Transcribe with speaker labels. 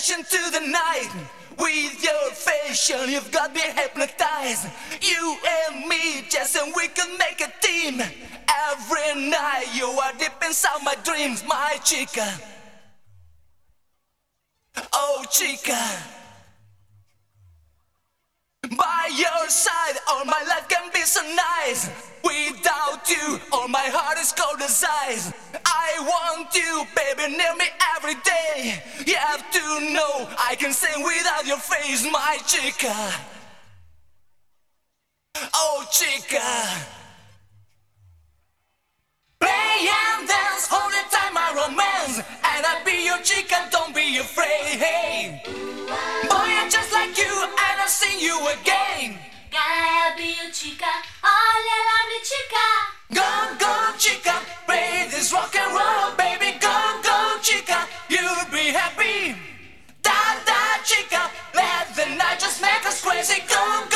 Speaker 1: dash into the night. With your fashion, you've got me hypnotized. You and me, just and we can make a team. Every night, you are deep inside my dreams, my chica. Oh, chica. By your side, all my life can be so nice. Without you, all my heart is cold as ice. I want you, baby, near me every day. You have to know, I can sing without your face, my chica. Oh, chica. Play and dance all the time, my romance. And I'll be your chica, don't be afraid. Hey. Boy, I'm just like you, and I'll sing you again.
Speaker 2: Gotta be your chica, oh, la lovely chica.
Speaker 1: Go, go, chica, play this rock and roll, baby. Go, go, chica, you'll be happy. Da, da, chica, let the night just make us crazy. Go, go.